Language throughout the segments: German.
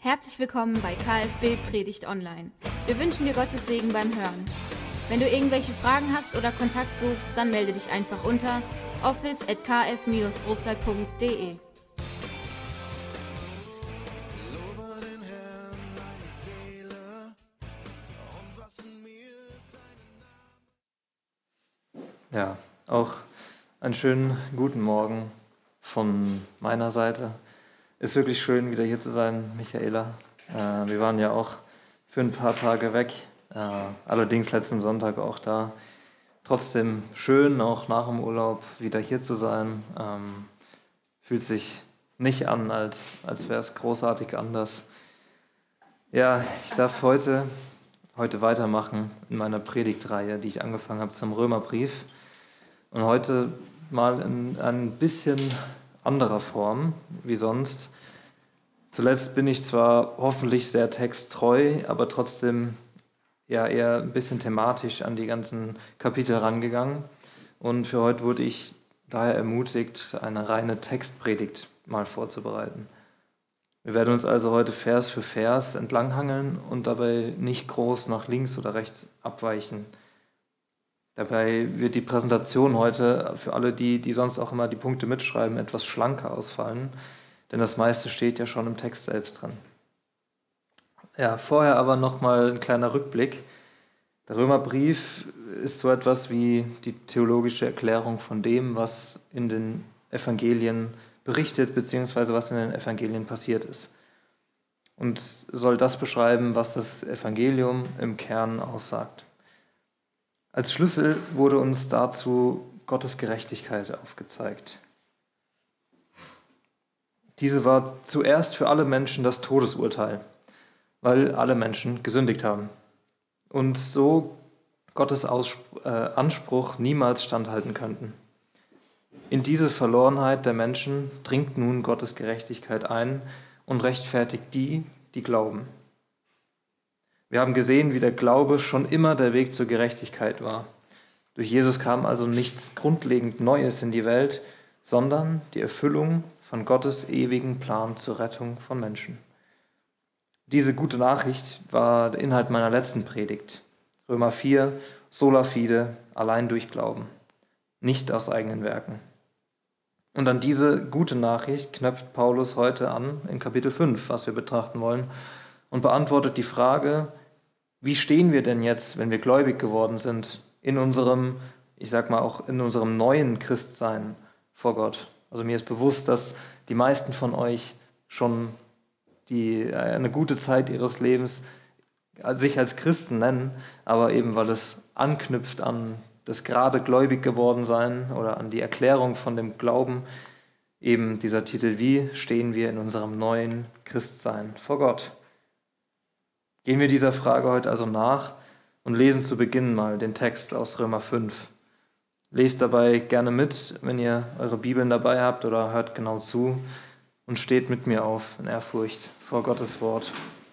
Herzlich willkommen bei KfB Predigt Online. Wir wünschen dir Gottes Segen beim Hören. Wenn du irgendwelche Fragen hast oder Kontakt suchst, dann melde dich einfach unter office@kf-brookside.de. Ja, auch einen schönen guten Morgen von meiner Seite. Ist wirklich schön, wieder hier zu sein, Michaela. Wir waren ja auch für ein paar Tage weg, allerdings letzten Sonntag auch da. Trotzdem schön, auch nach dem Urlaub wieder hier zu sein. Fühlt sich nicht an, als wäre es großartig anders. Ja, ich darf heute weitermachen in meiner Predigtreihe, die ich angefangen habe zum Römerbrief. Und heute mal in ein bisschen anderer Form wie sonst. Zuletzt bin ich zwar hoffentlich sehr texttreu, aber trotzdem ja eher ein bisschen thematisch an die ganzen Kapitel rangegangen. Und für heute wurde ich daher ermutigt, eine reine Textpredigt mal vorzubereiten. Wir werden uns also heute Vers für Vers entlanghangeln und dabei nicht groß nach links oder rechts abweichen. Dabei wird die Präsentation heute für alle, die sonst auch immer die Punkte mitschreiben, etwas schlanker ausfallen, denn das meiste steht ja schon im Text selbst drin. Ja, vorher aber nochmal ein kleiner Rückblick. Der Römerbrief ist so etwas wie die theologische Erklärung von dem, was in den Evangelien berichtet, beziehungsweise was in den Evangelien passiert ist. Und soll das beschreiben, was das Evangelium im Kern aussagt. Als Schlüssel wurde uns dazu Gottes Gerechtigkeit aufgezeigt. Diese war zuerst für alle Menschen das Todesurteil, weil alle Menschen gesündigt haben und so Gottes Anspruch niemals standhalten könnten. In diese Verlorenheit der Menschen dringt nun Gottes Gerechtigkeit ein und rechtfertigt die, die glauben. Wir haben gesehen, wie der Glaube schon immer der Weg zur Gerechtigkeit war. Durch Jesus kam also nichts grundlegend Neues in die Welt, sondern die Erfüllung von Gottes ewigen Plan zur Rettung von Menschen. Diese gute Nachricht war der Inhalt meiner letzten Predigt. Römer 4, sola fide, allein durch Glauben, nicht aus eigenen Werken. Und an diese gute Nachricht knüpft Paulus heute an in Kapitel 5, was wir betrachten wollen, und beantwortet die Frage, wie stehen wir denn jetzt, wenn wir gläubig geworden sind, in unserem, ich sag mal auch in unserem neuen Christsein vor Gott? Also mir ist bewusst, dass die meisten von euch schon eine gute Zeit ihres Lebens sich als Christen nennen, aber eben weil es anknüpft an das gerade gläubig geworden sein oder an die Erklärung von dem Glauben, eben dieser Titel, wie stehen wir in unserem neuen Christsein vor Gott? Gehen wir dieser Frage heute also nach und lesen zu Beginn mal den Text aus Römer 5. Lest dabei gerne mit, wenn ihr eure Bibeln dabei habt oder hört genau zu und steht mit mir auf in Ehrfurcht vor Gottes Wort.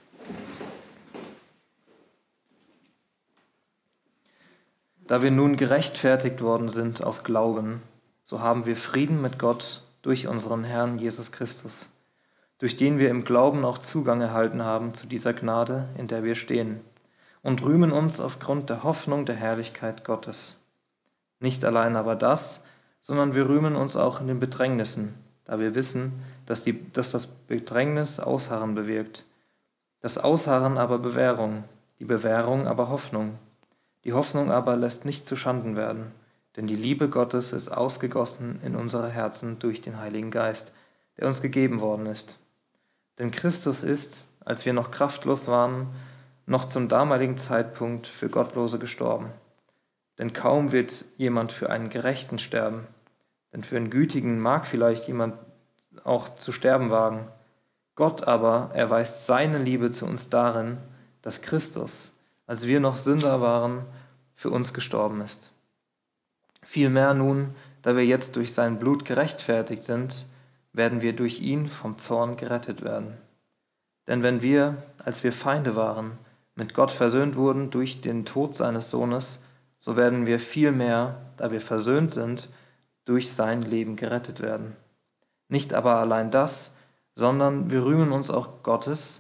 Da wir nun gerechtfertigt worden sind aus Glauben, so haben wir Frieden mit Gott durch unseren Herrn Jesus Christus, durch den wir im Glauben auch Zugang erhalten haben zu dieser Gnade, in der wir stehen, und rühmen uns aufgrund der Hoffnung der Herrlichkeit Gottes. Nicht allein aber das, sondern wir rühmen uns auch in den Bedrängnissen, da wir wissen, dass das Bedrängnis Ausharren bewirkt, das Ausharren aber Bewährung, die Bewährung aber Hoffnung. Die Hoffnung aber lässt nicht zuschanden werden, denn die Liebe Gottes ist ausgegossen in unsere Herzen durch den Heiligen Geist, der uns gegeben worden ist. Denn Christus ist, als wir noch kraftlos waren, noch zum damaligen Zeitpunkt für Gottlose gestorben. Denn kaum wird jemand für einen Gerechten sterben, denn für einen Gütigen mag vielleicht jemand auch zu sterben wagen. Gott aber erweist seine Liebe zu uns darin, dass Christus, als wir noch Sünder waren, für uns gestorben ist. Vielmehr nun, da wir jetzt durch sein Blut gerechtfertigt sind, werden wir durch ihn vom Zorn gerettet werden. Denn wenn wir, als wir Feinde waren, mit Gott versöhnt wurden durch den Tod seines Sohnes, so werden wir vielmehr, da wir versöhnt sind, durch sein Leben gerettet werden. Nicht aber allein das, sondern wir rühmen uns auch Gottes,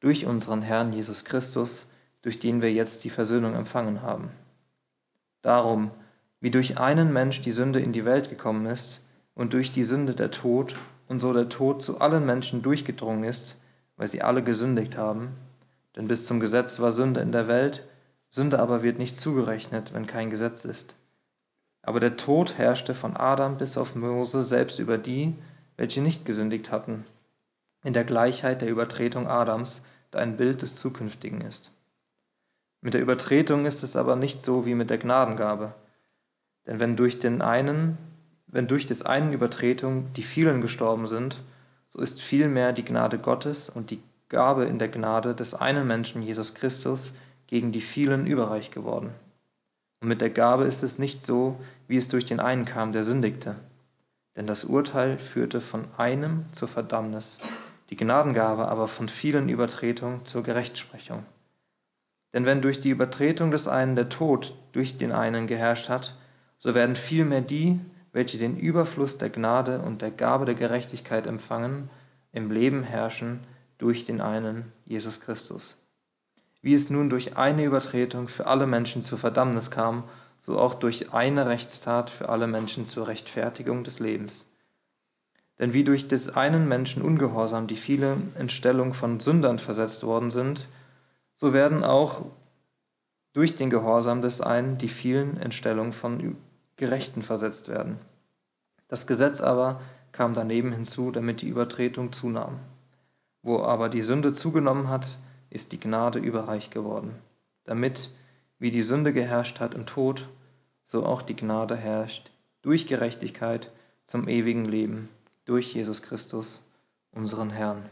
durch unseren Herrn Jesus Christus, durch den wir jetzt die Versöhnung empfangen haben. Darum, wie durch einen Mensch die Sünde in die Welt gekommen ist und durch die Sünde der Tod und so der Tod zu allen Menschen durchgedrungen ist, weil sie alle gesündigt haben, denn bis zum Gesetz war Sünde in der Welt, Sünde aber wird nicht zugerechnet, wenn kein Gesetz ist. Aber der Tod herrschte von Adam bis auf Mose selbst über die, welche nicht gesündigt hatten, in der Gleichheit der Übertretung Adams, da ein Bild des Zukünftigen ist. Mit der Übertretung ist es aber nicht so wie mit der Gnadengabe. Denn wenn durch des einen Übertretung die vielen gestorben sind, so ist vielmehr die Gnade Gottes und die Gabe in der Gnade des einen Menschen, Jesus Christus, gegen die vielen überreich geworden. Und mit der Gabe ist es nicht so, wie es durch den einen kam, der sündigte. Denn das Urteil führte von einem zur Verdammnis, die Gnadengabe aber von vielen Übertretungen zur Gerechtsprechung. Denn wenn durch die Übertretung des einen der Tod durch den einen geherrscht hat, so werden vielmehr die, welche den Überfluss der Gnade und der Gabe der Gerechtigkeit empfangen, im Leben herrschen durch den einen, Jesus Christus. Wie es nun durch eine Übertretung für alle Menschen zur Verdammnis kam, so auch durch eine Rechtstat für alle Menschen zur Rechtfertigung des Lebens. Denn wie durch des einen Menschen Ungehorsam die vielen in Stellung von Sündern versetzt worden sind, so werden auch durch den Gehorsam des einen die vielen in Stellung von Gerechten versetzt werden. Das Gesetz aber kam daneben hinzu, damit die Übertretung zunahm. Wo aber die Sünde zugenommen hat, ist die Gnade überreich geworden, damit, wie die Sünde geherrscht hat im Tod, so auch die Gnade herrscht durch Gerechtigkeit zum ewigen Leben, durch Jesus Christus, unseren Herrn.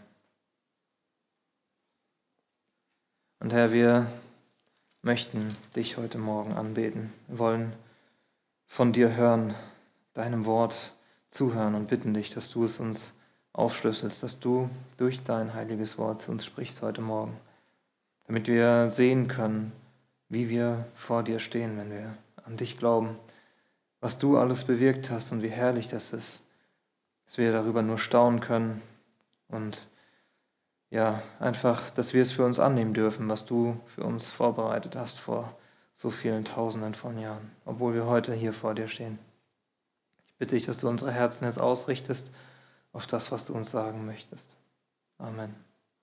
Und Herr, wir möchten dich heute Morgen anbeten. Wir wollen von dir hören, deinem Wort zuhören und bitten dich, dass du es uns aufschlüsselst, dass du durch dein heiliges Wort zu uns sprichst heute Morgen, damit wir sehen können, wie wir vor dir stehen, wenn wir an dich glauben, was du alles bewirkt hast und wie herrlich das ist, dass wir darüber nur staunen können und ja, einfach, dass wir es für uns annehmen dürfen, was du für uns vorbereitet hast vor so vielen Tausenden von Jahren, obwohl wir heute hier vor dir stehen. Ich bitte dich, dass du unsere Herzen jetzt ausrichtest auf das, was du uns sagen möchtest. Amen.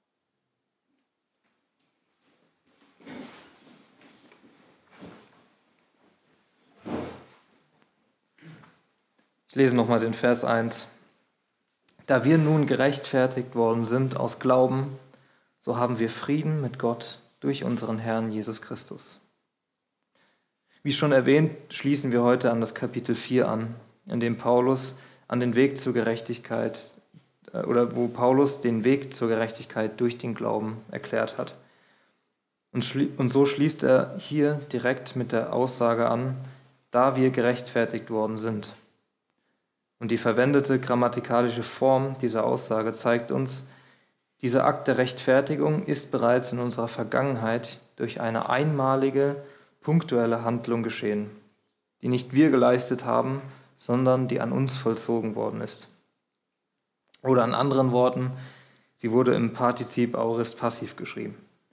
Ich lese nochmal den Vers 1. Da wir nun gerechtfertigt worden sind aus Glauben, so haben wir Frieden mit Gott durch unseren Herrn Jesus Christus. Wie schon erwähnt, schließen wir heute an das Kapitel 4 an, in dem Paulus an den Weg zur Gerechtigkeit wo Paulus den Weg zur Gerechtigkeit durch den Glauben erklärt hat. Und so schließt er hier direkt mit der Aussage an, da wir gerechtfertigt worden sind. Und die verwendete grammatikalische Form dieser Aussage zeigt uns, dieser Akt der Rechtfertigung ist bereits in unserer Vergangenheit durch eine einmalige, punktuelle Handlung geschehen, die nicht wir geleistet haben, sondern die an uns vollzogen worden ist. Oder in anderen Worten, sie wurde im Partizip Aorist passiv geschrieben.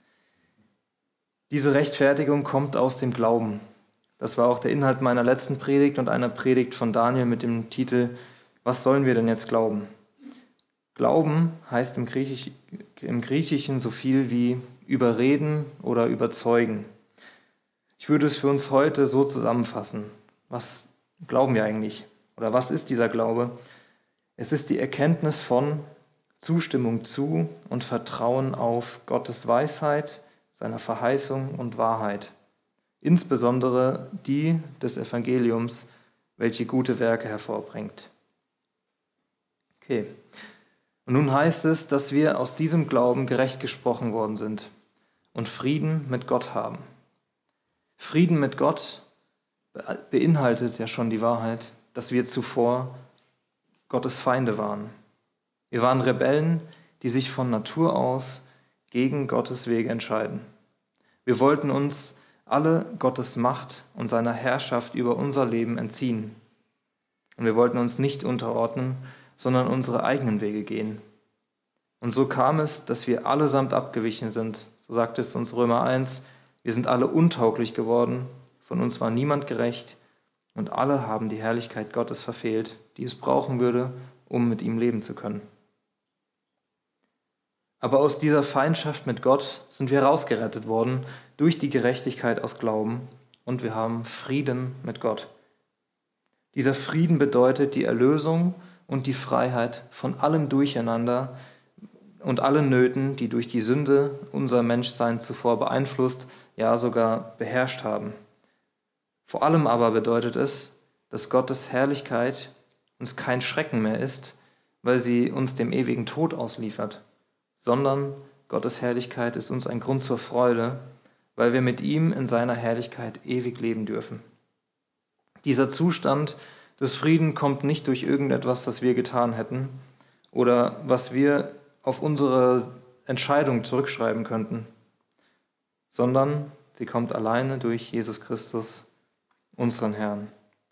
Diese Rechtfertigung kommt aus dem Glauben. Das war auch der Inhalt meiner letzten Predigt und einer Predigt von Daniel mit dem Titel Was sollen wir denn jetzt glauben? Glauben heißt im Griechischen so viel wie überreden oder überzeugen. Ich würde es für uns heute so zusammenfassen. Was glauben wir eigentlich? Oder was ist dieser Glaube? Es ist die Erkenntnis von, Zustimmung zu und Vertrauen auf Gottes Weisheit, seiner Verheißung und Wahrheit. Insbesondere die des Evangeliums, welche gute Werke hervorbringt. Okay. Und nun heißt es, dass wir aus diesem Glauben gerecht gesprochen worden sind und Frieden mit Gott haben. Frieden mit Gott beinhaltet ja schon die Wahrheit, dass wir zuvor Gottes Feinde waren. Wir waren Rebellen, die sich von Natur aus gegen Gottes Wege entscheiden. Wir wollten uns alle Gottes Macht und seiner Herrschaft über unser Leben entziehen. Und wir wollten uns nicht unterordnen, sondern unsere eigenen Wege gehen. Und so kam es, dass wir allesamt abgewichen sind. So sagt es uns Römer 1, wir sind alle untauglich geworden, von uns war niemand gerecht und alle haben die Herrlichkeit Gottes verfehlt, die es brauchen würde, um mit ihm leben zu können. Aber aus dieser Feindschaft mit Gott sind wir herausgerettet worden durch die Gerechtigkeit aus Glauben und wir haben Frieden mit Gott. Dieser Frieden bedeutet die Erlösung und die Freiheit von allem Durcheinander und allen Nöten, die durch die Sünde unser Menschsein zuvor beeinflusst, ja sogar beherrscht haben. Vor allem aber bedeutet es, dass Gottes Herrlichkeit uns kein Schrecken mehr ist, weil sie uns dem ewigen Tod ausliefert, sondern Gottes Herrlichkeit ist uns ein Grund zur Freude, weil wir mit ihm in seiner Herrlichkeit ewig leben dürfen. Dieser Zustand des Friedens kommt nicht durch irgendetwas, was wir getan hätten oder was wir auf unsere Entscheidung zurückschreiben könnten, sondern sie kommt alleine durch Jesus Christus, unseren Herrn.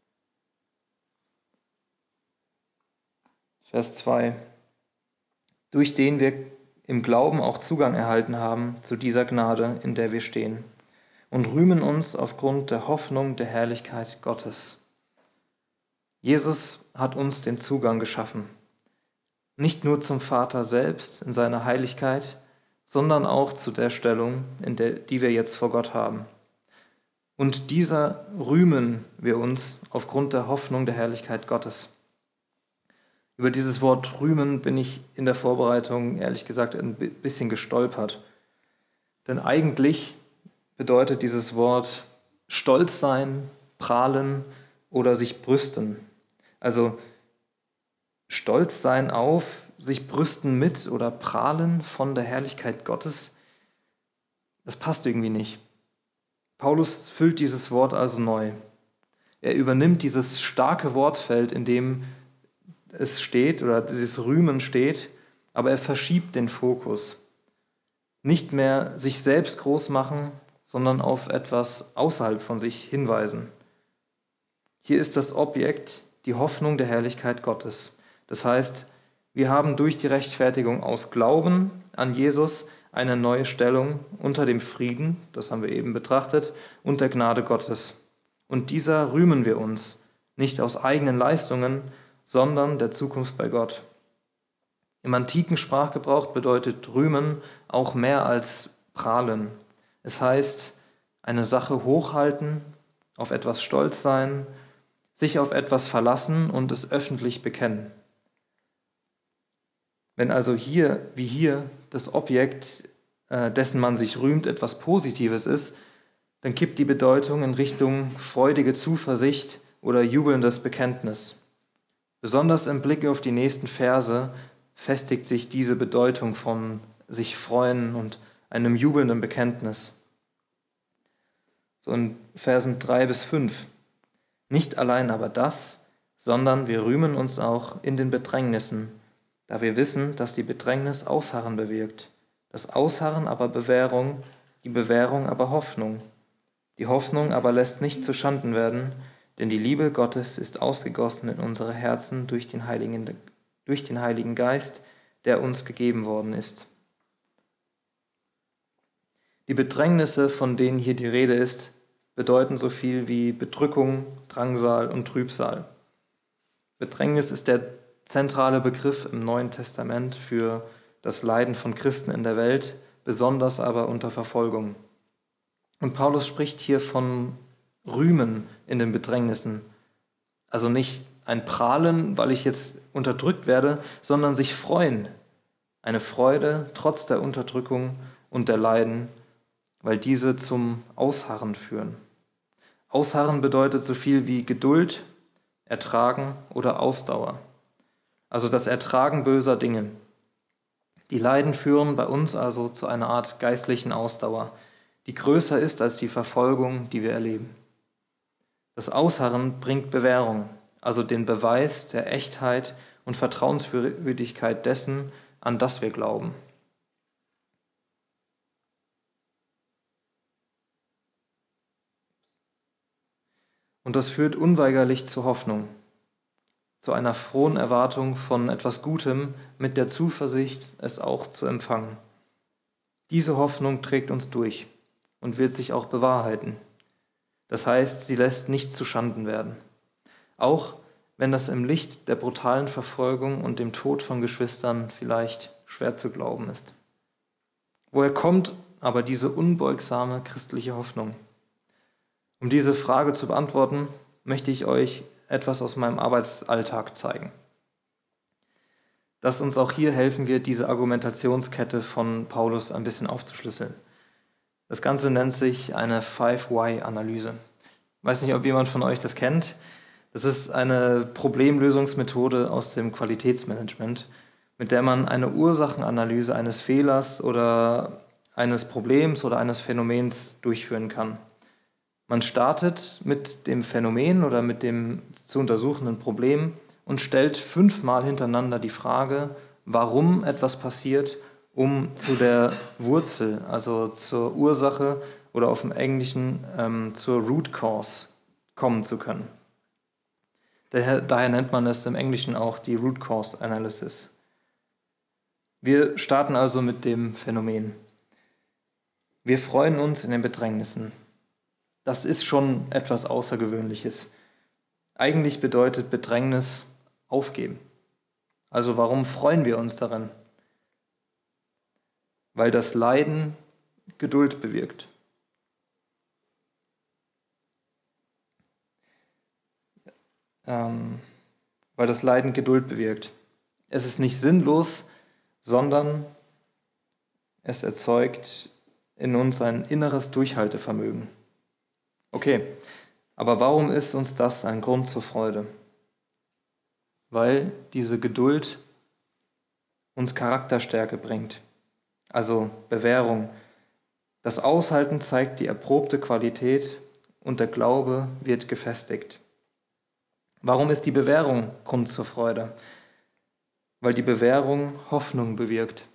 Vers 2. Durch den wir im Glauben auch Zugang erhalten haben zu dieser Gnade, in der wir stehen, und rühmen uns aufgrund der Hoffnung der Herrlichkeit Gottes. Jesus hat uns den Zugang geschaffen, nicht nur zum Vater selbst in seiner Heiligkeit, sondern auch zu der Stellung, die wir jetzt vor Gott haben. Und dieser rühmen wir uns aufgrund der Hoffnung der Herrlichkeit Gottes. Über dieses Wort rühmen bin ich in der Vorbereitung, ehrlich gesagt, ein bisschen gestolpert. Denn eigentlich bedeutet dieses Wort stolz sein, prahlen oder sich brüsten. Also stolz sein auf, sich brüsten mit oder prahlen von der Herrlichkeit Gottes, das passt irgendwie nicht. Paulus füllt dieses Wort also neu. Er übernimmt dieses starke Wortfeld, in dem es steht oder dieses Rühmen steht, aber er verschiebt den Fokus. Nicht mehr sich selbst groß machen, sondern auf etwas außerhalb von sich hinweisen. Hier ist das Objekt die Hoffnung der Herrlichkeit Gottes. Das heißt, wir haben durch die Rechtfertigung aus Glauben an Jesus eine neue Stellung unter dem Frieden, das haben wir eben betrachtet, und der Gnade Gottes. Und dieser rühmen wir uns, nicht aus eigenen Leistungen, sondern der Zukunft bei Gott. Im antiken Sprachgebrauch bedeutet rühmen auch mehr als prahlen. Es heißt, eine Sache hochhalten, auf etwas stolz sein, sich auf etwas verlassen und es öffentlich bekennen. Wenn also hier, wie hier, das Objekt, dessen man sich rühmt, etwas Positives ist, dann kippt die Bedeutung in Richtung freudige Zuversicht oder jubelndes Bekenntnis. Besonders im Blick auf die nächsten Verse festigt sich diese Bedeutung von sich freuen und einem jubelnden Bekenntnis. So in Versen 3 bis 5. Nicht allein aber das, sondern wir rühmen uns auch in den Bedrängnissen, da wir wissen, dass die Bedrängnis Ausharren bewirkt, das Ausharren aber Bewährung, die Bewährung aber Hoffnung. Die Hoffnung aber lässt nicht zuschanden werden, denn die Liebe Gottes ist ausgegossen in unsere Herzen durch den Heiligen Geist, der uns gegeben worden ist. Die Bedrängnisse, von denen hier die Rede ist, bedeuten so viel wie Bedrückung, Drangsal und Trübsal. Bedrängnis ist der zentrale Begriff im Neuen Testament für das Leiden von Christen in der Welt, besonders aber unter Verfolgung. Und Paulus spricht hier von Rühmen in den Bedrängnissen. Also nicht ein Prahlen, weil ich jetzt unterdrückt werde, sondern sich freuen. Eine Freude trotz der Unterdrückung und der Leiden, weil diese zum Ausharren führen. Ausharren bedeutet so viel wie Geduld, Ertragen oder Ausdauer. Also das Ertragen böser Dinge. Die Leiden führen bei uns also zu einer Art geistlichen Ausdauer, die größer ist als die Verfolgung, die wir erleben. Das Ausharren bringt Bewährung, also den Beweis der Echtheit und Vertrauenswürdigkeit dessen, an das wir glauben. Und das führt unweigerlich zur Hoffnung. zu einer frohen Erwartung von etwas Gutem mit der Zuversicht, es auch zu empfangen. Diese Hoffnung trägt uns durch und wird sich auch bewahrheiten. Das heißt, sie lässt nicht zu Schanden werden. Auch wenn das im Licht der brutalen Verfolgung und dem Tod von Geschwistern vielleicht schwer zu glauben ist. Woher kommt aber diese unbeugsame christliche Hoffnung? Um diese Frage zu beantworten, möchte ich euch etwas aus meinem Arbeitsalltag zeigen, das uns auch hier helfen wird, diese Argumentationskette von Paulus ein bisschen aufzuschlüsseln. Das Ganze nennt sich eine 5-Why-Analyse. Ich weiß nicht, ob jemand von euch das kennt. Das ist eine Problemlösungsmethode aus dem Qualitätsmanagement, mit der man eine Ursachenanalyse eines Fehlers oder eines Problems oder eines Phänomens durchführen kann. Man startet mit dem Phänomen oder mit dem zu untersuchenden Problem und stellt 5-mal hintereinander die Frage, warum etwas passiert, um zu der Wurzel, also zur Ursache oder auf dem Englischen zur Root Cause kommen zu können. Daher nennt man es im Englischen auch die Root Cause Analysis. Wir starten also mit dem Phänomen. Wir freuen uns in den Bedrängnissen. Das ist schon etwas Außergewöhnliches. Eigentlich bedeutet Bedrängnis aufgeben. Also warum freuen wir uns daran? Weil das Leiden Geduld bewirkt. Weil das Leiden Geduld bewirkt. Es ist nicht sinnlos, sondern es erzeugt in uns ein inneres Durchhaltevermögen. Okay, aber warum ist uns das ein Grund zur Freude? Weil diese Geduld uns Charakterstärke bringt, also Bewährung. Das Aushalten zeigt die erprobte Qualität und der Glaube wird gefestigt. Warum ist die Bewährung Grund zur Freude? Weil die Bewährung Hoffnung bewirkt.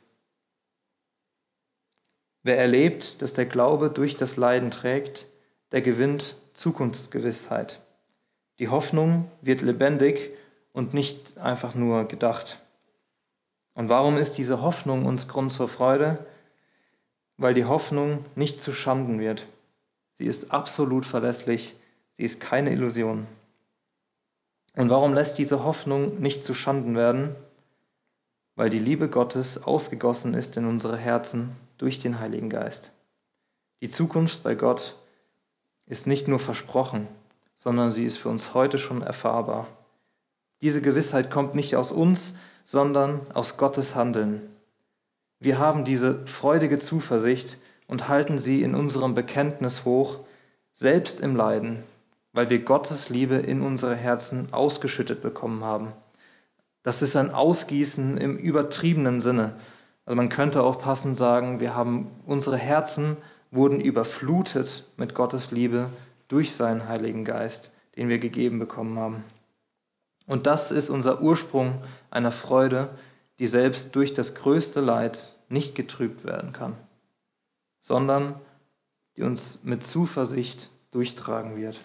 Wer erlebt, dass der Glaube durch das Leiden trägt, der gewinnt Zukunftsgewissheit. Die Hoffnung wird lebendig und nicht einfach nur gedacht. Und warum ist diese Hoffnung uns Grund zur Freude? Weil die Hoffnung nicht zu Schanden wird. Sie ist absolut verlässlich, sie ist keine Illusion. Und warum lässt diese Hoffnung nicht zu Schanden werden? Weil die Liebe Gottes ausgegossen ist in unsere Herzen durch den Heiligen Geist. Die Zukunft bei Gott ist nicht nur versprochen, sondern sie ist für uns heute schon erfahrbar. Diese Gewissheit kommt nicht aus uns, sondern aus Gottes Handeln. Wir haben diese freudige Zuversicht und halten sie in unserem Bekenntnis hoch, selbst im Leiden, weil wir Gottes Liebe in unsere Herzen ausgeschüttet bekommen haben. Das ist ein Ausgießen im übertriebenen Sinne. Also man könnte auch passend sagen, unsere Herzen wurden überflutet mit Gottes Liebe durch seinen Heiligen Geist, den wir gegeben bekommen haben. Und das ist unser Ursprung einer Freude, die selbst durch das größte Leid nicht getrübt werden kann, sondern die uns mit Zuversicht durchtragen wird.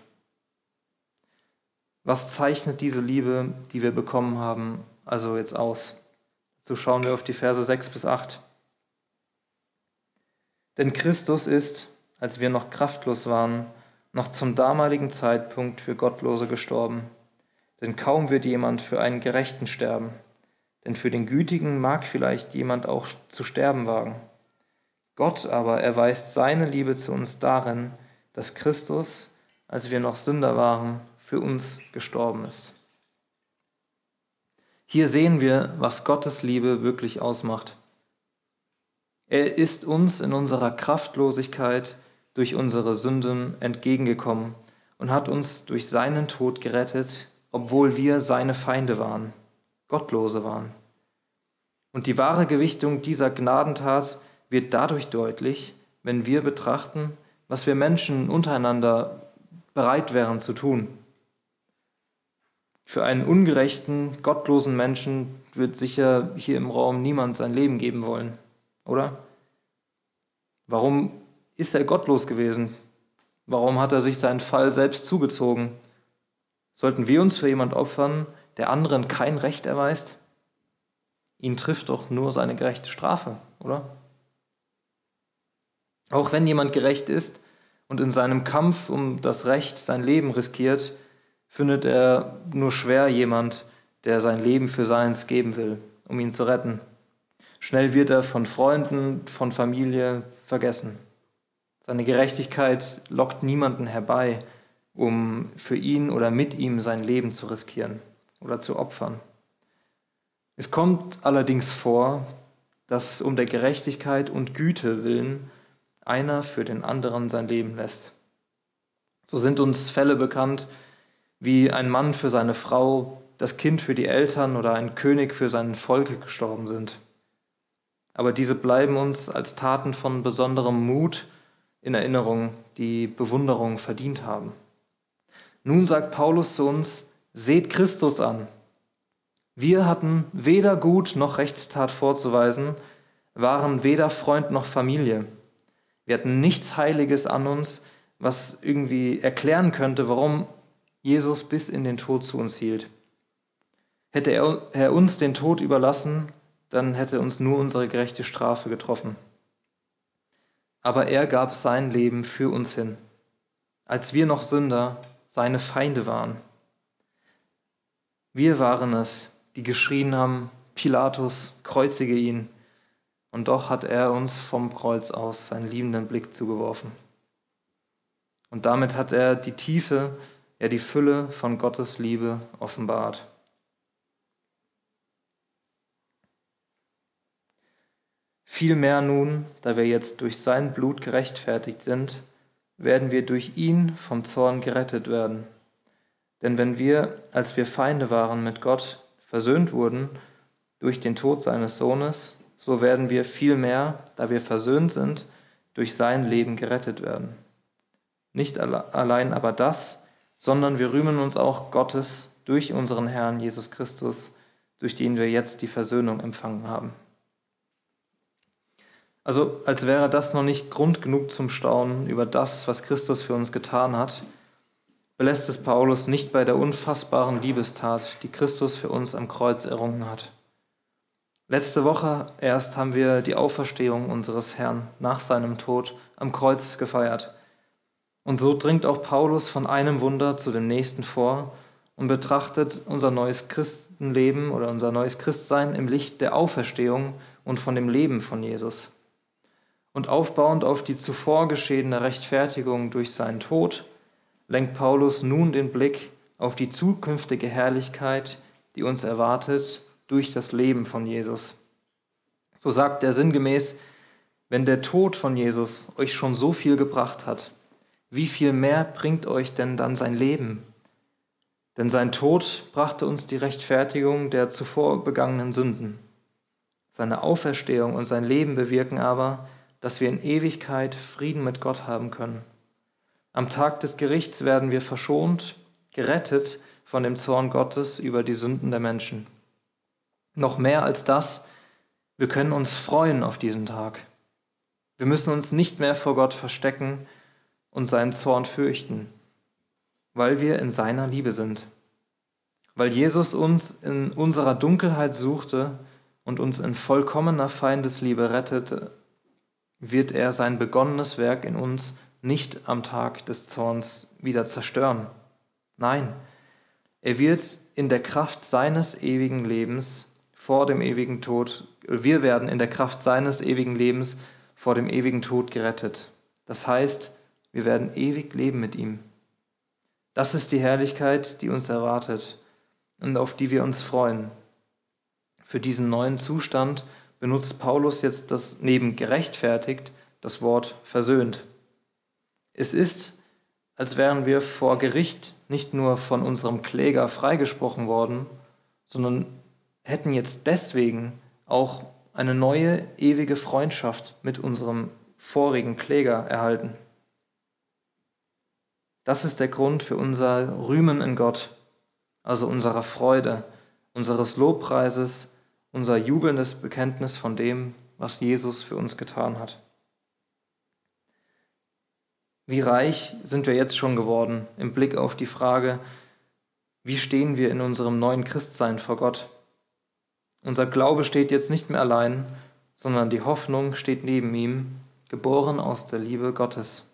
Was zeichnet diese Liebe, die wir bekommen haben, also jetzt aus? So schauen wir auf die Verse 6-8. Denn Christus ist, als wir noch kraftlos waren, noch zum damaligen Zeitpunkt für Gottlose gestorben. Denn kaum wird jemand für einen Gerechten sterben, denn für den Gütigen mag vielleicht jemand auch zu sterben wagen. Gott aber erweist seine Liebe zu uns darin, dass Christus, als wir noch Sünder waren, für uns gestorben ist. Hier sehen wir, was Gottes Liebe wirklich ausmacht. Er ist uns in unserer Kraftlosigkeit durch unsere Sünden entgegengekommen und hat uns durch seinen Tod gerettet, obwohl wir seine Feinde waren, Gottlose waren. Und die wahre Gewichtung dieser Gnadentat wird dadurch deutlich, wenn wir betrachten, was wir Menschen untereinander bereit wären zu tun. Für einen ungerechten, gottlosen Menschen wird sicher hier im Raum niemand sein Leben geben wollen, oder? Warum ist er gottlos gewesen? Warum hat er sich seinen Fall selbst zugezogen? Sollten wir uns für jemand opfern, der anderen kein Recht erweist? Ihn trifft doch nur seine gerechte Strafe, oder? Auch wenn jemand gerecht ist und in seinem Kampf um das Recht sein Leben riskiert, findet er nur schwer jemand, der sein Leben für seins geben will, um ihn zu retten. Schnell wird er von Freunden, von Familie vergessen. Seine Gerechtigkeit lockt niemanden herbei, um für ihn oder mit ihm sein Leben zu riskieren oder zu opfern. Es kommt allerdings vor, dass um der Gerechtigkeit und Güte willen einer für den anderen sein Leben lässt. So sind uns Fälle bekannt, wie ein Mann für seine Frau, das Kind für die Eltern oder ein König für sein Volk gestorben sind. Aber diese bleiben uns als Taten von besonderem Mut in Erinnerung, die Bewunderung verdient haben. Nun sagt Paulus zu uns, seht Christus an. Wir hatten weder Gut noch Rechtstat vorzuweisen, waren weder Freund noch Familie. Wir hatten nichts Heiliges an uns, was irgendwie erklären könnte, warum Jesus bis in den Tod zu uns hielt. Hätte er uns den Tod überlassen, dann hätte uns nur unsere gerechte Strafe getroffen. Aber er gab sein Leben für uns hin, als wir noch Sünder, seine Feinde waren. Wir waren es, die geschrien haben, Pilatus, kreuzige ihn. Und doch hat er uns vom Kreuz aus seinen liebenden Blick zugeworfen. Und damit hat er die Tiefe, ja die Fülle von Gottes Liebe offenbart. Vielmehr nun, da wir jetzt durch sein Blut gerechtfertigt sind, werden wir durch ihn vom Zorn gerettet werden. Denn wenn wir, als wir Feinde waren mit Gott, versöhnt wurden durch den Tod seines Sohnes, so werden wir vielmehr, da wir versöhnt sind, durch sein Leben gerettet werden. Nicht allein aber das, sondern wir rühmen uns auch Gottes durch unseren Herrn Jesus Christus, durch den wir jetzt die Versöhnung empfangen haben. Also als wäre das noch nicht Grund genug zum Staunen über das, was Christus für uns getan hat, belässt es Paulus nicht bei der unfassbaren Liebestat, die Christus für uns am Kreuz errungen hat. Letzte Woche erst haben wir die Auferstehung unseres Herrn nach seinem Tod am Kreuz gefeiert. Und so dringt auch Paulus von einem Wunder zu dem nächsten vor und betrachtet unser neues Christenleben oder unser neues Christsein im Licht der Auferstehung und von dem Leben von Jesus. Und aufbauend auf die zuvor geschehene Rechtfertigung durch seinen Tod, lenkt Paulus nun den Blick auf die zukünftige Herrlichkeit, die uns erwartet durch das Leben von Jesus. So sagt er sinngemäß, wenn der Tod von Jesus euch schon so viel gebracht hat, wie viel mehr bringt euch denn dann sein Leben? Denn sein Tod brachte uns die Rechtfertigung der zuvor begangenen Sünden. Seine Auferstehung und sein Leben bewirken aber, dass wir in Ewigkeit Frieden mit Gott haben können. Am Tag des Gerichts werden wir verschont, gerettet von dem Zorn Gottes über die Sünden der Menschen. Noch mehr als das, wir können uns freuen auf diesen Tag. Wir müssen uns nicht mehr vor Gott verstecken und seinen Zorn fürchten, weil wir in seiner Liebe sind. Weil Jesus uns in unserer Dunkelheit suchte und uns in vollkommener Feindesliebe rettete, wird er sein begonnenes Werk in uns nicht am Tag des Zorns wieder zerstören. Nein, er wird in der Kraft seines ewigen Lebens vor dem ewigen Tod, wir werden in der Kraft seines ewigen Lebens vor dem ewigen Tod gerettet. Das heißt, wir werden ewig leben mit ihm. Das ist die Herrlichkeit, die uns erwartet und auf die wir uns freuen. Für diesen neuen Zustand benutzt Paulus jetzt das neben gerechtfertigt das Wort versöhnt. Es ist, als wären wir vor Gericht nicht nur von unserem Kläger freigesprochen worden, sondern hätten jetzt deswegen auch eine neue, ewige Freundschaft mit unserem vorigen Kläger erhalten. Das ist der Grund für unser Rühmen in Gott, also unserer Freude, unseres Lobpreises, unser jubelndes Bekenntnis von dem, was Jesus für uns getan hat. Wie reich sind wir jetzt schon geworden im Blick auf die Frage, Wie stehen wir in unserem neuen Christsein vor Gott? Unser Glaube steht jetzt nicht mehr allein, sondern die Hoffnung steht neben ihm, geboren aus der Liebe Gottes.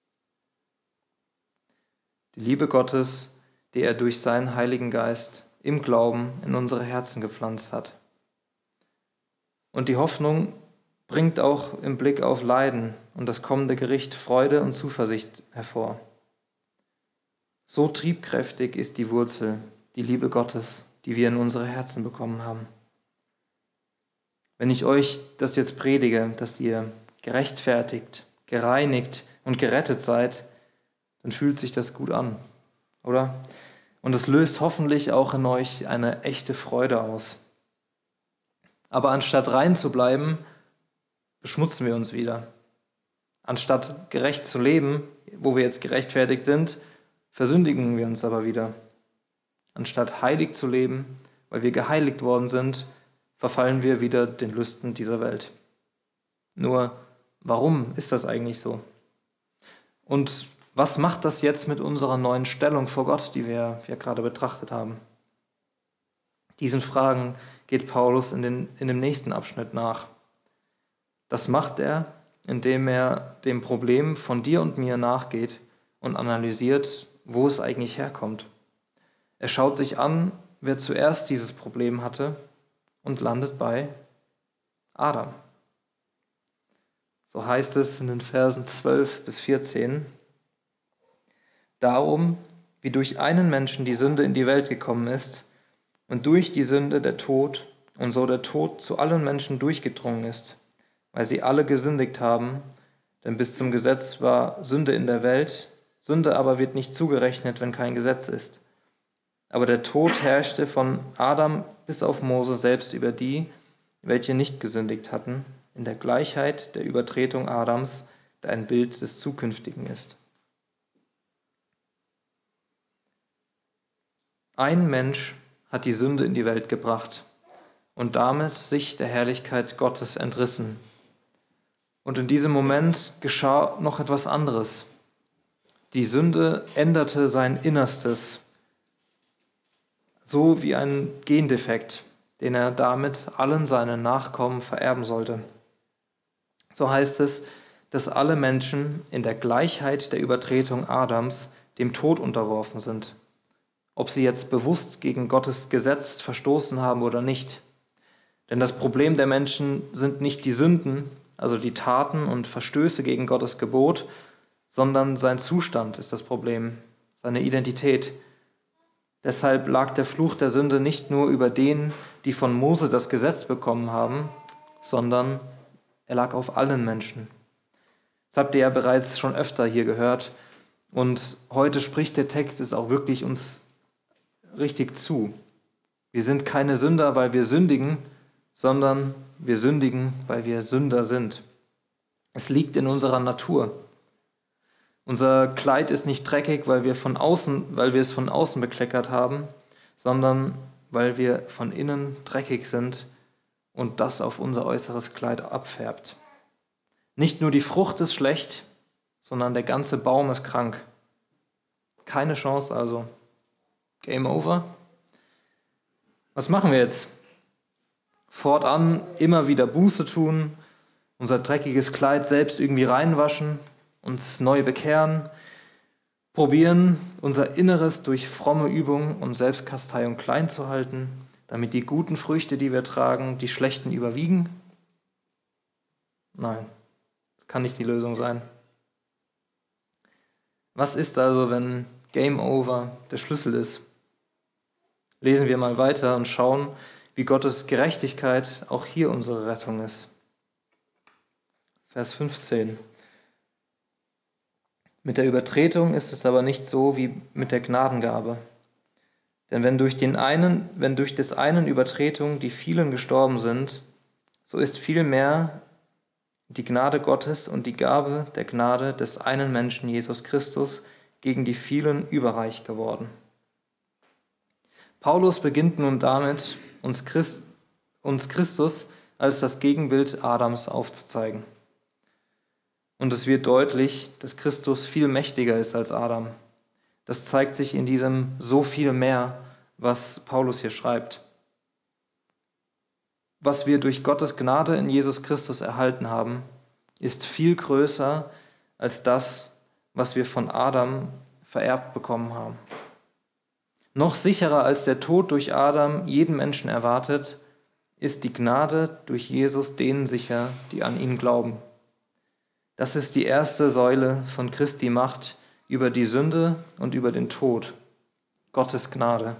Die Liebe Gottes, die er durch seinen Heiligen Geist im Glauben in unsere Herzen gepflanzt hat. Und die Hoffnung bringt auch im Blick auf Leiden und das kommende Gericht Freude und Zuversicht hervor. So triebkräftig ist die Wurzel, die Liebe Gottes, die wir in unsere Herzen bekommen haben. Wenn ich euch das jetzt predige, dass ihr gerechtfertigt, gereinigt und gerettet seid, dann fühlt sich das gut an, oder? Und es löst hoffentlich auch in euch eine echte Freude aus. Aber anstatt rein zu bleiben, beschmutzen wir uns wieder. Anstatt gerecht zu leben, wo wir jetzt gerechtfertigt sind, versündigen wir uns aber wieder. Anstatt heilig zu leben, weil wir geheiligt worden sind, verfallen wir wieder den Lüsten dieser Welt. Nur, warum ist das eigentlich so? Und was macht das jetzt mit unserer neuen Stellung vor Gott, die wir ja gerade betrachtet haben? Diesen Fragen geht Paulus in dem nächsten Abschnitt nach. Das macht er, indem er dem Problem von dir und mir nachgeht und analysiert, wo es eigentlich herkommt. Er schaut sich an, wer zuerst dieses Problem hatte und landet bei Adam. So heißt es in den Versen 12 bis 14. Darum, wie durch einen Menschen die Sünde in die Welt gekommen ist und durch die Sünde der Tod und so der Tod zu allen Menschen durchgedrungen ist, weil sie alle gesündigt haben, denn bis zum Gesetz war Sünde in der Welt, Sünde aber wird nicht zugerechnet, wenn kein Gesetz ist. Aber der Tod herrschte von Adam bis auf Mose selbst über die, welche nicht gesündigt hatten, in der Gleichheit der Übertretung Adams, der ein Bild des Zukünftigen ist. Ein Mensch hat die Sünde in die Welt gebracht und damit sich der Herrlichkeit Gottes entrissen. Und in diesem Moment geschah noch etwas anderes. Die Sünde änderte sein Innerstes, so wie ein Gendefekt, den er damit allen seinen Nachkommen vererben sollte. So heißt es, dass alle Menschen in der Gleichheit der Übertretung Adams dem Tod unterworfen sind, ob sie jetzt bewusst gegen Gottes Gesetz verstoßen haben oder nicht. Denn das Problem der Menschen sind nicht die Sünden, also die Taten und Verstöße gegen Gottes Gebot, sondern sein Zustand ist das Problem, seine Identität. Deshalb lag der Fluch der Sünde nicht nur über denen, die von Mose das Gesetz bekommen haben, sondern er lag auf allen Menschen. Das habt ihr ja bereits schon öfter hier gehört. Und heute spricht der Text es auch wirklich uns richtig zu. Wir sind keine Sünder, weil wir sündigen, sondern wir sündigen, weil wir Sünder sind. Es liegt in unserer Natur. Unser Kleid ist nicht dreckig, weil wir es von außen bekleckert haben, sondern weil wir von innen dreckig sind und das auf unser äußeres Kleid abfärbt. Nicht nur die Frucht ist schlecht, sondern der ganze Baum ist krank. Keine Chance also. Game over. Was machen wir jetzt? Fortan immer wieder Buße tun, unser dreckiges Kleid selbst irgendwie reinwaschen, uns neu bekehren, probieren, unser Inneres durch fromme Übung und Selbstkasteiung klein zu halten, damit die guten Früchte, die wir tragen, die schlechten überwiegen? Nein, das kann nicht die Lösung sein. Was ist also, wenn Game Over der Schlüssel ist? Lesen wir mal weiter und schauen, wie Gottes Gerechtigkeit auch hier unsere Rettung ist. Vers 15. Mit der Übertretung ist es aber nicht so wie mit der Gnadengabe. Denn wenn durch des einen Übertretung die vielen gestorben sind, so ist vielmehr die Gnade Gottes und die Gabe der Gnade des einen Menschen, Jesus Christus, gegen die vielen überreich geworden. Paulus beginnt nun damit, uns Christus als das Gegenbild Adams aufzuzeigen. Und es wird deutlich, dass Christus viel mächtiger ist als Adam. Das zeigt sich in diesem so viel mehr, was Paulus hier schreibt. Was wir durch Gottes Gnade in Jesus Christus erhalten haben, ist viel größer als das, was wir von Adam vererbt bekommen haben. Noch sicherer als der Tod durch Adam jeden Menschen erwartet, ist die Gnade durch Jesus denen sicher, die an ihn glauben. Das ist die erste Säule von Christi Macht über die Sünde und über den Tod, Gottes Gnade.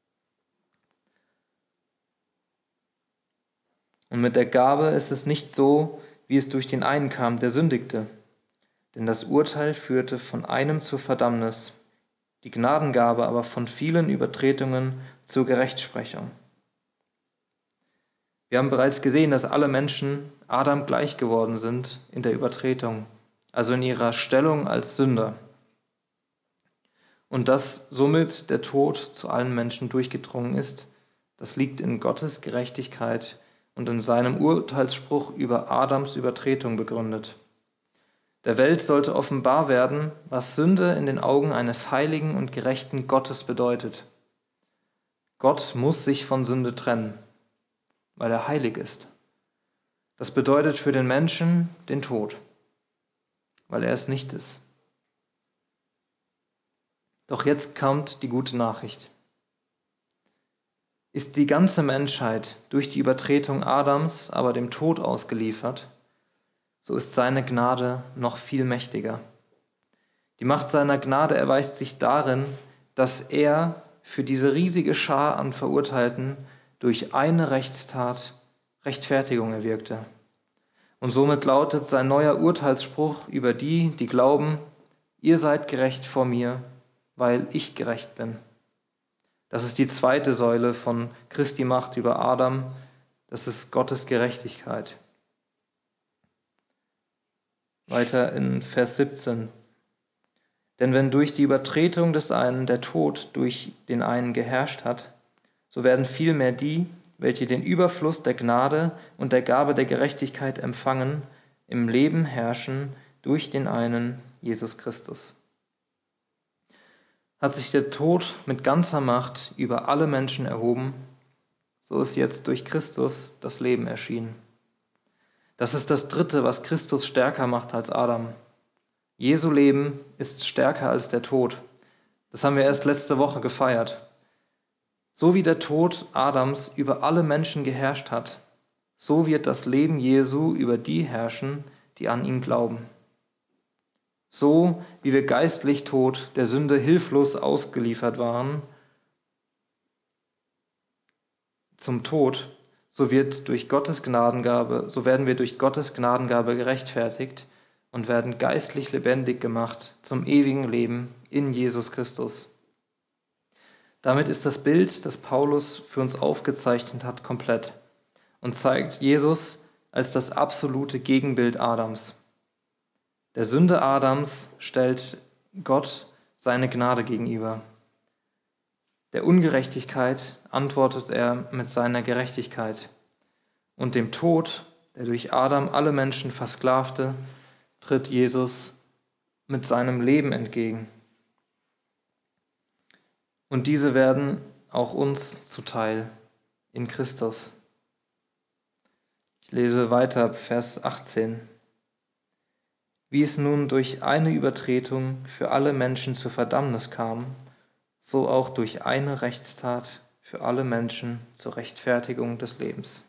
Und mit der Gabe ist es nicht so, wie es durch den einen kam, der sündigte. Denn das Urteil führte von einem zur Verdammnis, die Gnadengabe aber von vielen Übertretungen zur Gerechtsprechung. Wir haben bereits gesehen, dass alle Menschen Adam gleich geworden sind in der Übertretung, also in ihrer Stellung als Sünder. Und dass somit der Tod zu allen Menschen durchgedrungen ist, das liegt in Gottes Gerechtigkeit und in seinem Urteilsspruch über Adams Übertretung begründet. Der Welt sollte offenbar werden, was Sünde in den Augen eines heiligen und gerechten Gottes bedeutet. Gott muss sich von Sünde trennen, weil er heilig ist. Das bedeutet für den Menschen den Tod, weil er es nicht ist. Doch jetzt kommt die gute Nachricht. Ist die ganze Menschheit durch die Übertretung Adams aber dem Tod ausgeliefert, so ist seine Gnade noch viel mächtiger. Die Macht seiner Gnade erweist sich darin, dass er für diese riesige Schar an Verurteilten durch eine Rechtstat Rechtfertigung erwirkte. Und somit lautet sein neuer Urteilsspruch über die, die glauben, ihr seid gerecht vor mir, weil ich gerecht bin. Das ist die zweite Säule von Christi Macht über Adam, das ist Gottes Gerechtigkeit. Weiter in Vers 17. Denn wenn durch die Übertretung des einen der Tod durch den einen geherrscht hat, so werden vielmehr die, welche den Überfluss der Gnade und der Gabe der Gerechtigkeit empfangen, im Leben herrschen durch den einen, Jesus Christus. Hat sich der Tod mit ganzer Macht über alle Menschen erhoben, so ist jetzt durch Christus das Leben erschienen. Das ist das Dritte, was Christus stärker macht als Adam. Jesu Leben ist stärker als der Tod. Das haben wir erst letzte Woche gefeiert. So wie der Tod Adams über alle Menschen geherrscht hat, so wird das Leben Jesu über die herrschen, die an ihn glauben. So wie wir geistlich tot der Sünde hilflos ausgeliefert waren zum Tod, so werden wir durch Gottes Gnadengabe gerechtfertigt und werden geistlich lebendig gemacht zum ewigen Leben in Jesus Christus. Damit ist das Bild, das Paulus für uns aufgezeichnet hat, komplett und zeigt Jesus als das absolute Gegenbild Adams. Der Sünde Adams stellt Gott seine Gnade gegenüber. Der Ungerechtigkeit antwortet er mit seiner Gerechtigkeit. Und dem Tod, der durch Adam alle Menschen versklavte, tritt Jesus mit seinem Leben entgegen. Und diese werden auch uns zuteil in Christus. Ich lese weiter, Vers 18. Wie es nun durch eine Übertretung für alle Menschen zur Verdammnis kam, so auch durch eine Rechtstat für alle Menschen zur Rechtfertigung des Lebens.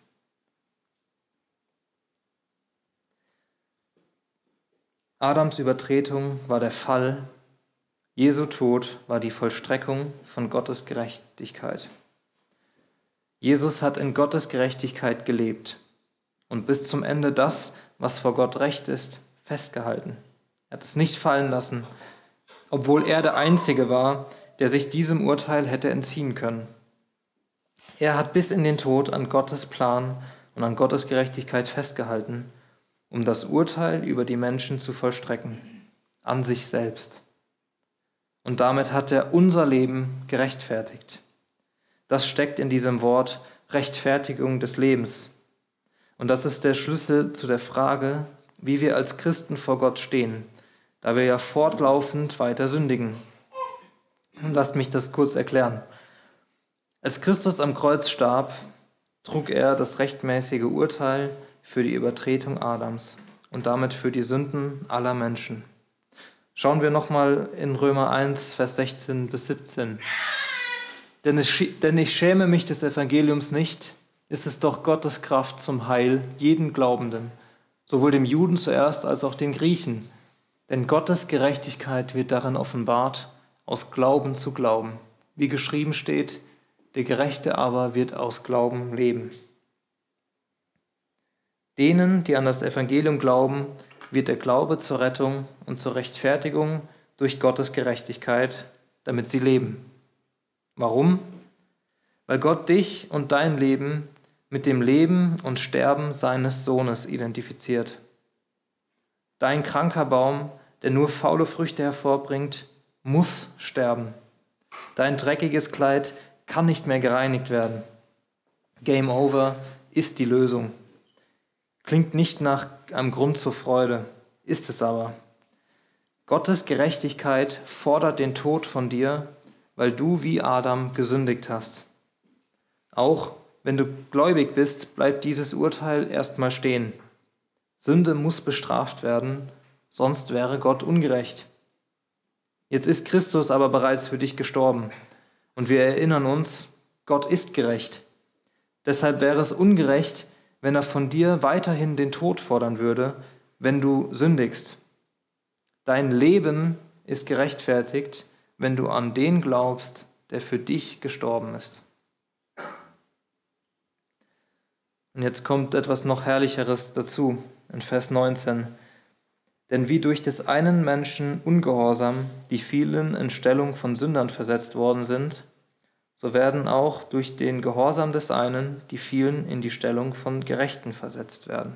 Adams Übertretung war der Fall, Jesu Tod war die Vollstreckung von Gottes Gerechtigkeit. Jesus hat in Gottes Gerechtigkeit gelebt und bis zum Ende das, was vor Gott recht ist, festgehalten. Er hat es nicht fallen lassen, obwohl er der Einzige war, der sich diesem Urteil hätte entziehen können. Er hat bis in den Tod an Gottes Plan und an Gottes Gerechtigkeit festgehalten, um das Urteil über die Menschen zu vollstrecken, an sich selbst. Und damit hat er unser Leben gerechtfertigt. Das steckt in diesem Wort Rechtfertigung des Lebens. Und das ist der Schlüssel zu der Frage, wie wir als Christen vor Gott stehen, da wir ja fortlaufend weiter sündigen. Lasst mich das kurz erklären. Als Christus am Kreuz starb, trug er das rechtmäßige Urteil für die Übertretung Adams und damit für die Sünden aller Menschen. Schauen wir nochmal in Römer 1, Vers 16 bis 17. Denn ich schäme mich des Evangeliums nicht, ist es doch Gottes Kraft zum Heil jeden Glaubenden, sowohl dem Juden zuerst als auch den Griechen. Denn Gottes Gerechtigkeit wird darin offenbart, aus Glauben zu glauben. Wie geschrieben steht, der Gerechte aber wird aus Glauben leben. Denen, die an das Evangelium glauben, wird der Glaube zur Rettung und zur Rechtfertigung durch Gottes Gerechtigkeit, damit sie leben. Warum? Weil Gott dich und dein Leben mit dem Leben und Sterben seines Sohnes identifiziert. Dein kranker Baum, der nur faule Früchte hervorbringt, muss sterben. Dein dreckiges Kleid kann nicht mehr gereinigt werden. Game over ist die Lösung. Klingt nicht nach einem Grund zur Freude, ist es aber. Gottes Gerechtigkeit fordert den Tod von dir, weil du wie Adam gesündigt hast. Auch wenn du gläubig bist, bleibt dieses Urteil erstmal stehen. Sünde muss bestraft werden, sonst wäre Gott ungerecht. Jetzt ist Christus aber bereits für dich gestorben und wir erinnern uns, Gott ist gerecht. Deshalb wäre es ungerecht, wenn er von dir weiterhin den Tod fordern würde, wenn du sündigst. Dein Leben ist gerechtfertigt, wenn du an den glaubst, der für dich gestorben ist. Und jetzt kommt etwas noch Herrlicheres dazu, in Vers 19. Denn wie durch des einen Menschen Ungehorsam die vielen in Stellung von Sündern versetzt worden sind, so werden auch durch den Gehorsam des einen die vielen in die Stellung von Gerechten versetzt werden.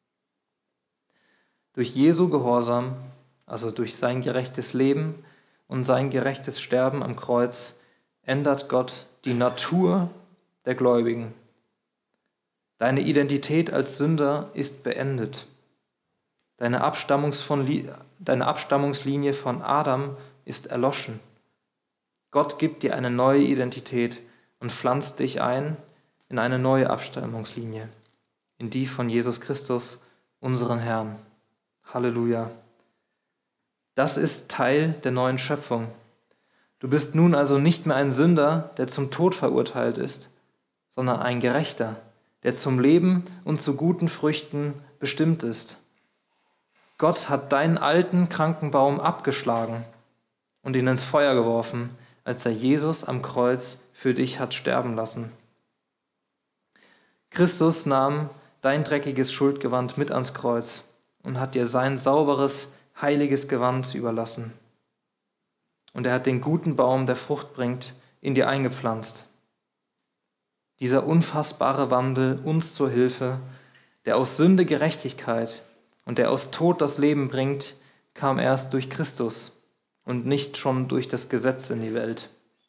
Durch Jesu Gehorsam, also durch sein gerechtes Leben und sein gerechtes Sterben am Kreuz, ändert Gott die Natur der Gläubigen. Deine Identität als Sünder ist beendet. Deine Abstammungslinie von Adam ist erloschen. Gott gibt dir eine neue Identität und pflanzt dich ein in eine neue Abstammungslinie, in die von Jesus Christus, unseren Herrn. Halleluja. Das ist Teil der neuen Schöpfung. Du bist nun also nicht mehr ein Sünder, der zum Tod verurteilt ist, sondern ein Gerechter, der zum Leben und zu guten Früchten bestimmt ist. Gott hat deinen alten, kranken Baum abgeschlagen und ihn ins Feuer geworfen, als er Jesus am Kreuz für dich hat sterben lassen. Christus nahm dein dreckiges Schuldgewand mit ans Kreuz und hat dir sein sauberes, heiliges Gewand überlassen. Und er hat den guten Baum, der Frucht bringt, in dir eingepflanzt. Dieser unfassbare Wandel uns zur Hilfe, der aus Sünde Gerechtigkeit und der aus Tod das Leben bringt, kam erst durch Christus und nicht schon durch das Gesetz in die Welt.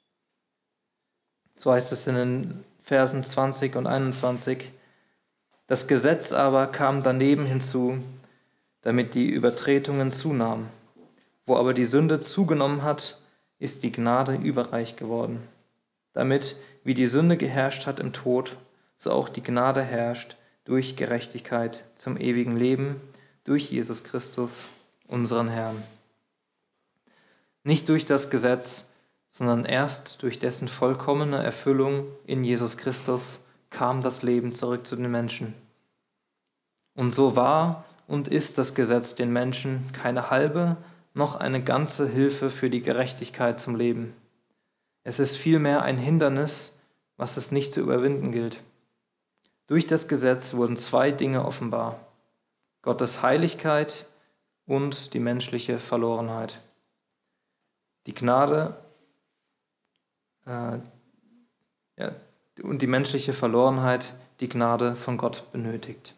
So heißt es in den Versen 20 und 21. Das Gesetz aber kam daneben hinzu, damit die Übertretungen zunahmen. Wo aber die Sünde zugenommen hat, ist die Gnade überreich geworden. Damit, wie die Sünde geherrscht hat im Tod, so auch die Gnade herrscht durch Gerechtigkeit zum ewigen Leben, durch Jesus Christus, unseren Herrn. Nicht durch das Gesetz, sondern erst durch dessen vollkommene Erfüllung in Jesus Christus kam das Leben zurück zu den Menschen. Und so war und ist das Gesetz den Menschen keine halbe noch eine ganze Hilfe für die Gerechtigkeit zum Leben. Es ist vielmehr ein Hindernis, was es nicht zu überwinden gilt. Durch das Gesetz wurden zwei Dinge offenbar: Gottes Heiligkeit und die menschliche Verlorenheit. Die Gnade und die menschliche Verlorenheit, die Gnade von Gott benötigt.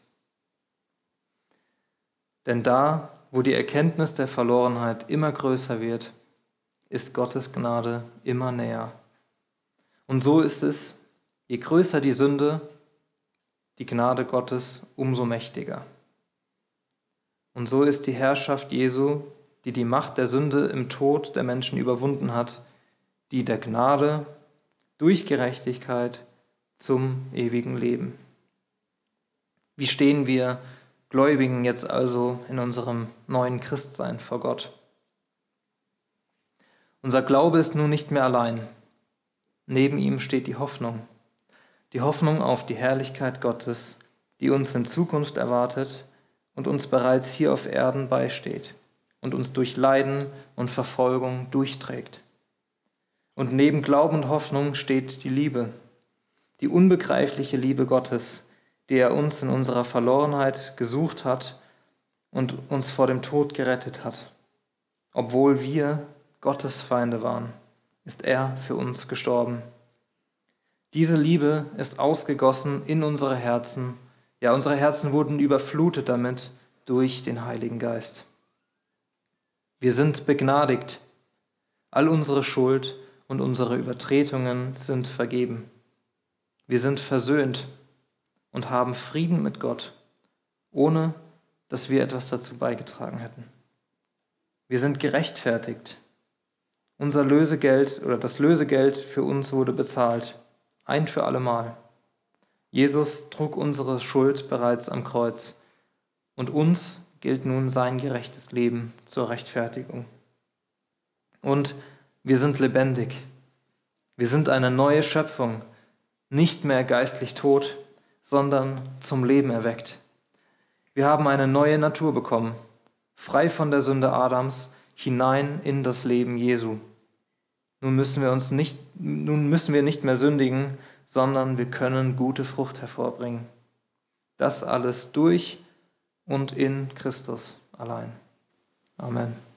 Denn da, wo die Erkenntnis der Verlorenheit immer größer wird, ist Gottes Gnade immer näher. Und so ist es, je größer die Sünde, die Gnade Gottes umso mächtiger. Und so ist die Herrschaft Jesu, die die Macht der Sünde im Tod der Menschen überwunden hat, die der Gnade durch Gerechtigkeit zum ewigen Leben. Wie stehen wir Gläubigen jetzt also in unserem neuen Christsein vor Gott? Unser Glaube ist nun nicht mehr allein. Neben ihm steht die Hoffnung auf die Herrlichkeit Gottes, die uns in Zukunft erwartet und uns bereits hier auf Erden beisteht und uns durch Leiden und Verfolgung durchträgt. Und neben Glauben und Hoffnung steht die Liebe, die unbegreifliche Liebe Gottes, die er uns in unserer Verlorenheit gesucht hat und uns vor dem Tod gerettet hat. Obwohl wir Gottes Feinde waren, ist er für uns gestorben. Diese Liebe ist ausgegossen in unsere Herzen. Ja, unsere Herzen wurden überflutet damit durch den Heiligen Geist. Wir sind begnadigt. All unsere Schuld und unsere Übertretungen sind vergeben. Wir sind versöhnt und haben Frieden mit Gott, ohne dass wir etwas dazu beigetragen hätten. Wir sind gerechtfertigt. Unser Lösegeld oder das Lösegeld für uns wurde bezahlt, ein für allemal. Jesus trug unsere Schuld bereits am Kreuz und uns gilt nun sein gerechtes Leben zur Rechtfertigung. Und wir sind lebendig. Wir sind eine neue Schöpfung, nicht mehr geistlich tot, sondern zum Leben erweckt. Wir haben eine neue Natur bekommen, frei von der Sünde Adams, hinein in das Leben Jesu. Nun müssen wir nicht mehr sündigen, sondern wir können gute Frucht hervorbringen. Das alles durch und in Christus allein. Amen.